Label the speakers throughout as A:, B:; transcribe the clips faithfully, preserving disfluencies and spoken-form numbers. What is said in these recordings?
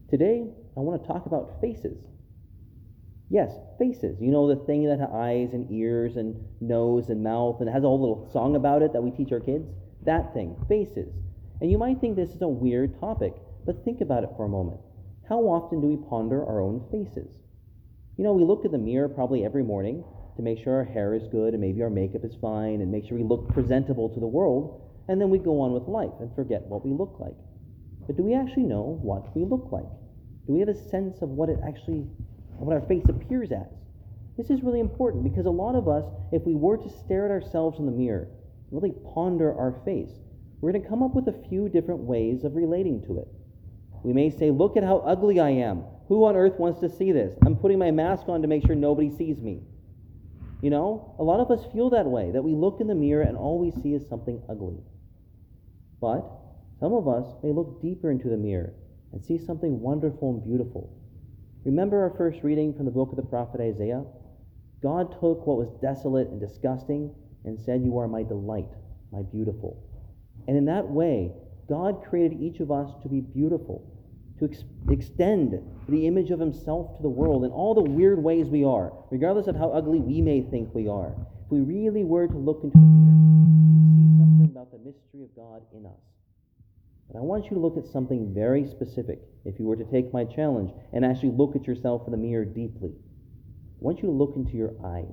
A: Today, I want to talk about faces. Yes, faces. You know, the thing that has eyes and ears and nose and mouth and has a whole little song about it that we teach our kids? That thing, faces. And you might think this is a weird topic, but think about it for a moment. How often do we ponder our own faces? You know, we look in the mirror probably every morning to make sure our hair is good and maybe our makeup is fine and make sure we look presentable to the world, and then we go on with life and forget what we look like. But do we actually know what we look like? Do we have a sense of what it actually, what our face appears as? This is really important because a lot of us, if we were to stare at ourselves in the mirror, really ponder our face, we're going to come up with a few different ways of relating to it. We may say, look at how ugly I am. Who on earth wants to see this? I'm putting my mask on to make sure nobody sees me. You know, a lot of us feel that way, that we look in the mirror and all we see is something ugly. But some of us may look deeper into the mirror and see something wonderful and beautiful. Remember our first reading from the book of the prophet Isaiah? God took what was desolate and disgusting and said, you are my delight, my beautiful. And in that way, God created each of us to be beautiful, to ex- extend the image of himself to the world in all the weird ways we are, regardless of how ugly we may think we are. If we really were to look into the mirror, we'd see something about the mystery of God in us. But I want you to look at something very specific, if you were to take my challenge and actually look at yourself in the mirror deeply. I want you to look into your eyes.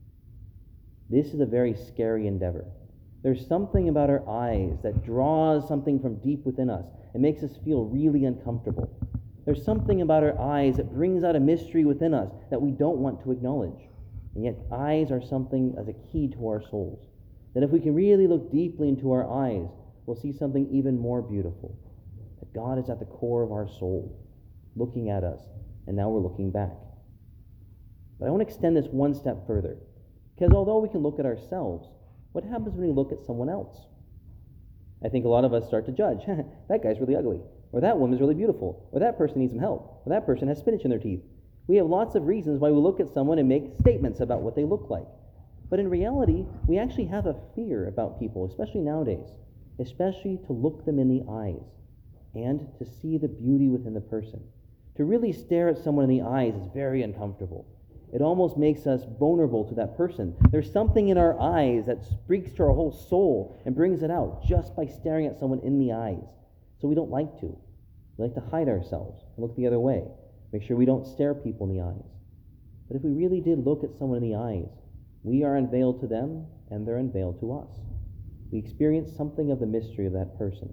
A: This is a very scary endeavor. There's something about our eyes that draws something from deep within us and makes us feel really uncomfortable. There's something about our eyes that brings out a mystery within us that we don't want to acknowledge. And yet eyes are something as a key to our souls. That if we can really look deeply into our eyes, we'll see something even more beautiful. That God is at the core of our soul, looking at us, and now we're looking back. But I want to extend this one step further, because although we can look at ourselves, what happens when we look at someone else? I think a lot of us start to judge. That guy's really ugly, or that woman's really beautiful, or that person needs some help, or that person has spinach in their teeth. We have lots of reasons why we look at someone and make statements about what they look like. But in reality, we actually have a fear about people, especially nowadays, especially to look them in the eyes and to see the beauty within the person. To really stare at someone in the eyes is very uncomfortable. It almost makes us vulnerable to that person. There's something in our eyes that speaks to our whole soul and brings it out just by staring at someone in the eyes. So we don't like to. We like to hide ourselves and look the other way. Make sure we don't stare people in the eyes. But if we really did look at someone in the eyes, we are unveiled to them and they're unveiled to us. We experience something of the mystery of that person.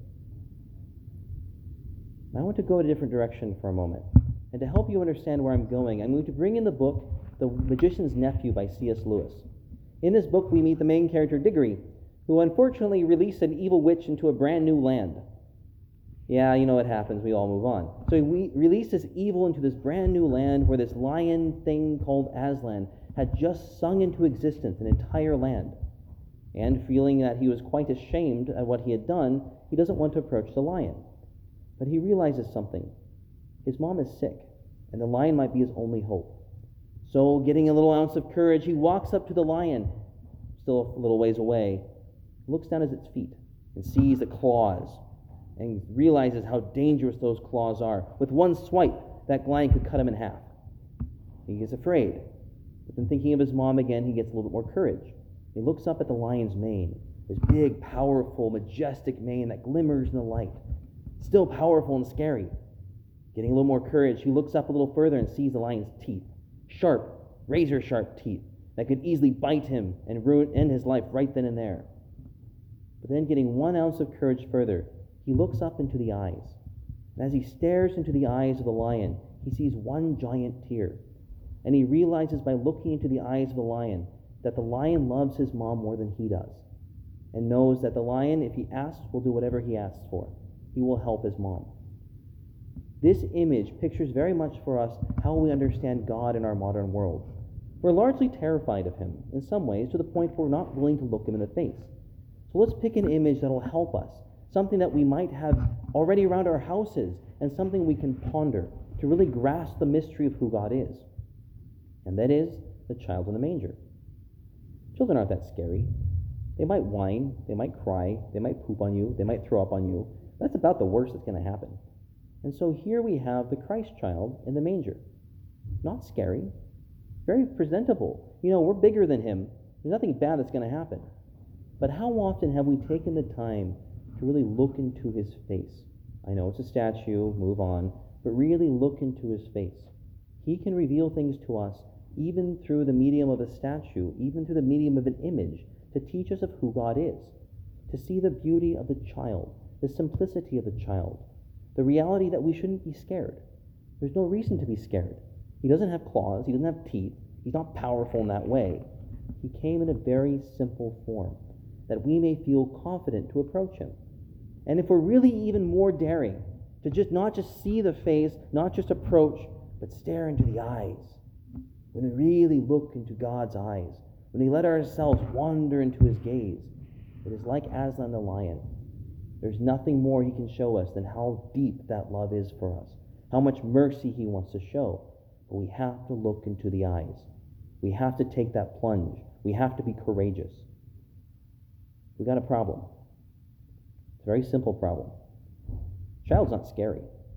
A: Now I want to go a different direction for a moment. And to help you understand where I'm going, I'm going to bring in the book The Magician's Nephew by C S Lewis. In this book, we meet the main character, Diggory, who unfortunately released an evil witch into a brand new land. Yeah, you know what happens. We all move on. So he released this evil into this brand new land where this lion thing called Aslan had just sung into existence an entire land. And feeling that he was quite ashamed at what he had done, he doesn't want to approach the lion. But he realizes something. His mom is sick, and the lion might be his only hope. So, getting a little ounce of courage, he walks up to the lion, still a little ways away, looks down at its feet, and sees the claws, and realizes how dangerous those claws are. With one swipe, that lion could cut him in half. He gets afraid, but then thinking of his mom again, he gets a little bit more courage. He looks up at the lion's mane, this big, powerful, majestic mane that glimmers in the light, still powerful and scary. Getting a little more courage, he looks up a little further and sees the lion's teeth, sharp, razor-sharp teeth that could easily bite him and ruin end his life right then and there. But then getting one ounce of courage further, he looks up into the eyes. And as he stares into the eyes of the lion, he sees one giant tear. And he realizes by looking into the eyes of the lion that the lion loves his mom more than he does, and knows that the lion, if he asks, will do whatever he asks for. He will help his mom. This image pictures very much for us how we understand God in our modern world. We're largely terrified of him, in some ways, to the point where we're not willing to look him in the face. So let's pick an image that will help us, something that we might have already around our houses, and something we can ponder to really grasp the mystery of who God is. And that is the child in the manger. Children aren't that scary. They might whine, they might cry, they might poop on you, they might throw up on you. That's about the worst that's going to happen. And so here we have the Christ child in the manger. Not scary, very presentable. You know, we're bigger than him. There's nothing bad that's going to happen. But how often have we taken the time to really look into his face? I know it's a statue, move on, but really look into his face. He can reveal things to us even through the medium of a statue, even through the medium of an image, to teach us of who God is, to see the beauty of the child, the simplicity of the child, the reality that we shouldn't be scared. There's no reason to be scared. He doesn't have claws, he doesn't have teeth, he's not powerful in that way. He came in a very simple form, that we may feel confident to approach him. And if we're really even more daring, to just not just see the face, not just approach, but stare into the eyes. When we really look into God's eyes, when we let ourselves wander into his gaze, it is like Aslan the lion. There's nothing more he can show us than how deep that love is for us, how much mercy he wants to show. But we have to look into the eyes. We have to take that plunge. We have to be courageous. We got a problem. It's a very simple problem. Child's not scary.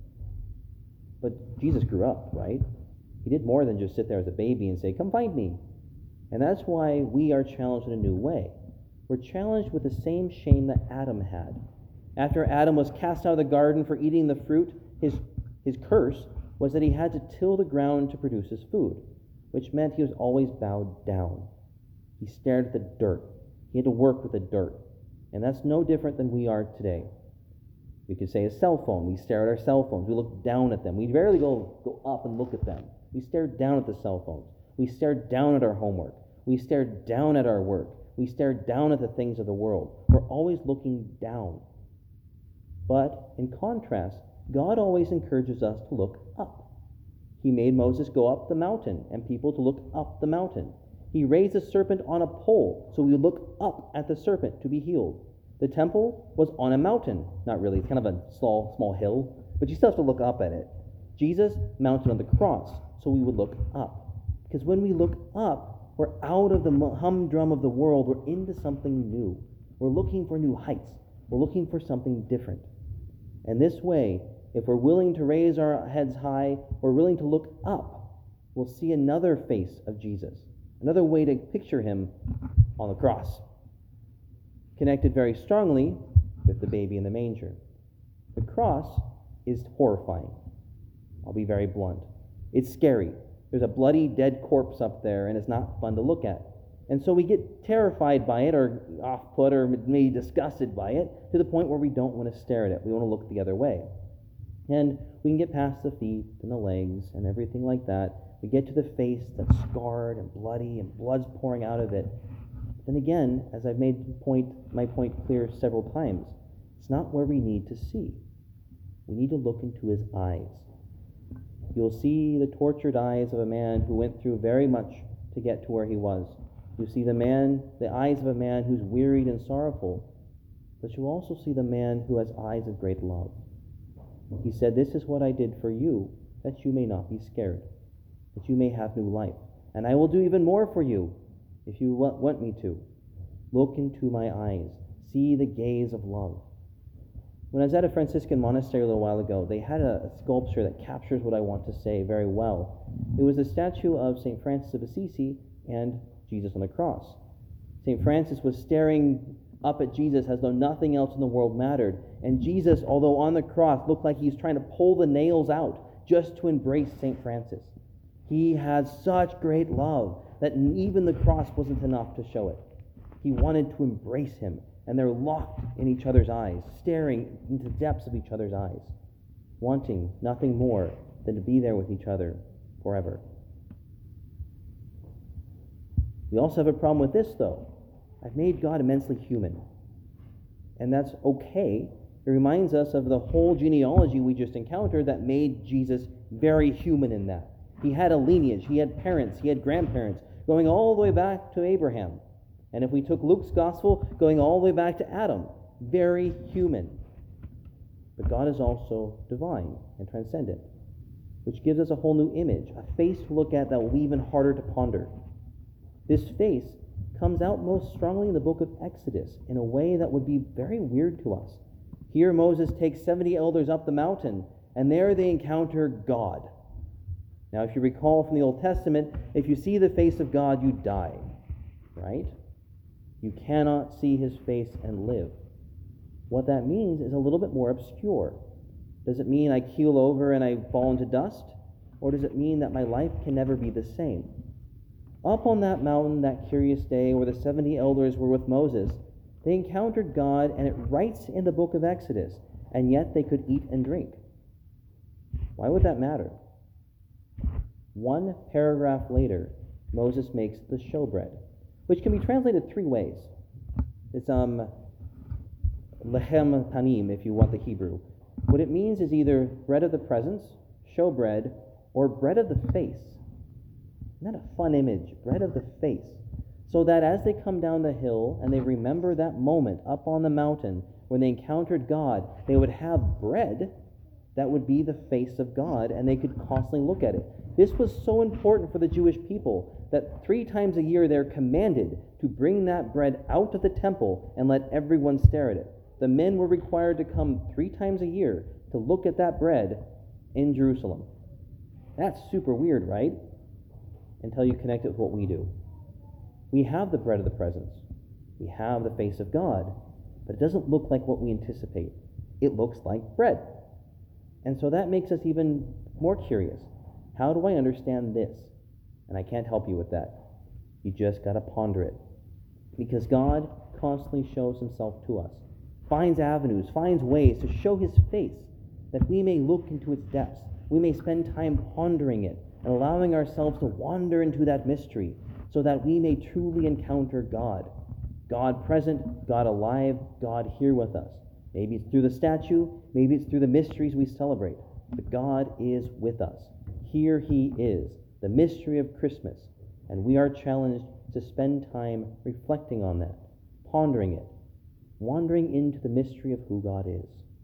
A: But Jesus grew up, right? He did more than just sit there as a baby and say, "Come find me." And that's why we are challenged in a new way. We're challenged with the same shame that Adam had. After Adam was cast out of the garden for eating the fruit, his, his curse was that he had to till the ground to produce his food, which meant he was always bowed down. He stared at the dirt. He had to work with the dirt. And that's no different than we are today. We could say a cell phone. We stare at our cell phones. We look down at them. We rarely go, go up and look at them. We stare down at the cell phones. We stare down at our homework. We stare down at our work. We stare down at the things of the world. We're always looking down. But in contrast, God always encourages us to look up. He made Moses go up the mountain and people to look up the mountain. He raised a serpent on a pole, so we would look up at the serpent to be healed. The temple was on a mountain. Not really, it's kind of a small, small hill, but you still have to look up at it. Jesus mounted on the cross, so we would look up. Because when we look up, we're out of the humdrum of the world. We're into something new. We're looking for new heights. We're looking for something different. And this way, if we're willing to raise our heads high, we're willing to look up, we'll see another face of Jesus, another way to picture him on the cross, connected very strongly with the baby in the manger. The cross is horrifying. I'll be very blunt. It's scary. There's a bloody, dead corpse up there, and it's not fun to look at. And so we get terrified by it, or off-put, or maybe disgusted by it, to the point where we don't want to stare at it. We want to look the other way. And we can get past the feet and the legs and everything like that. We get to the face that's scarred and bloody and blood's pouring out of it. Then again, as I've made point, my point clear several times, it's not where we need to see. We need to look into his eyes. You'll see the tortured eyes of a man who went through very much to get to where he was. You see the man, the eyes of a man who's wearied and sorrowful, but you also see the man who has eyes of great love. He said, "This is what I did for you, that you may not be scared, that you may have new life. And I will do even more for you, if you want me to. Look into my eyes. See the gaze of love." When I was at a Franciscan monastery a little while ago, they had a sculpture that captures what I want to say very well. It was a statue of Saint Francis of Assisi and Jesus on the cross. Saint Francis was staring up at Jesus as though nothing else in the world mattered. And Jesus, although on the cross, looked like he's trying to pull the nails out just to embrace Saint Francis. He had such great love that even the cross wasn't enough to show it. He wanted to embrace him, and they're locked in each other's eyes, staring into the depths of each other's eyes, wanting nothing more than to be there with each other forever. We also have a problem with this, though. I've made God immensely human. And that's okay. It reminds us of the whole genealogy we just encountered that made Jesus very human in that. He had a lineage, he had parents, he had grandparents, going all the way back to Abraham. And if we took Luke's gospel, going all the way back to Adam, very human. But God is also divine and transcendent, which gives us a whole new image, a face to look at that will be even harder to ponder. This face comes out most strongly in the book of Exodus in a way that would be very weird to us. Here Moses takes seventy elders up the mountain, And there they encounter God. Now, if you recall from the Old Testament, if you see the face of God, you die, right? You cannot see his face and live. What that means is a little bit more obscure. Does it mean I keel over and I fall into dust? Or does it mean that my life can never be the same? Up on that mountain, that curious day where the seventy elders were with Moses, they encountered God, and it writes in the book of Exodus, and yet they could eat and drink. Why would that matter? One paragraph later, Moses makes the showbread, which can be translated three ways. It's um, lechem panim, if you want the Hebrew. What it means is either bread of the presence, showbread, or bread of the face. Isn't that a fun image? Bread of the face. So that as they come down the hill and they remember that moment up on the mountain when they encountered God, they would have bread that would be the face of God, and they could constantly look at it. This was so important for the Jewish people that three times a year they're commanded to bring that bread out of the temple and let everyone stare at it. The men were required to come three times a year to look at that bread in Jerusalem. That's super weird, right? Until you connect it with what we do. We have the bread of the presence. We have the face of God, but it doesn't look like what we anticipate. It looks like bread. And so that makes us even more curious. How do I understand this? And I can't help you with that. You just got to ponder it. Because God constantly shows himself to us, finds avenues, finds ways to show his face, that we may look into its depths. We may spend time pondering it and allowing ourselves to wander into that mystery so that we may truly encounter God. God present, God alive, God here with us. Maybe it's through the statue, maybe it's through the mysteries we celebrate, but God is with us. Here he is, the mystery of Christmas, and we are challenged to spend time reflecting on that, pondering it, wandering into the mystery of who God is.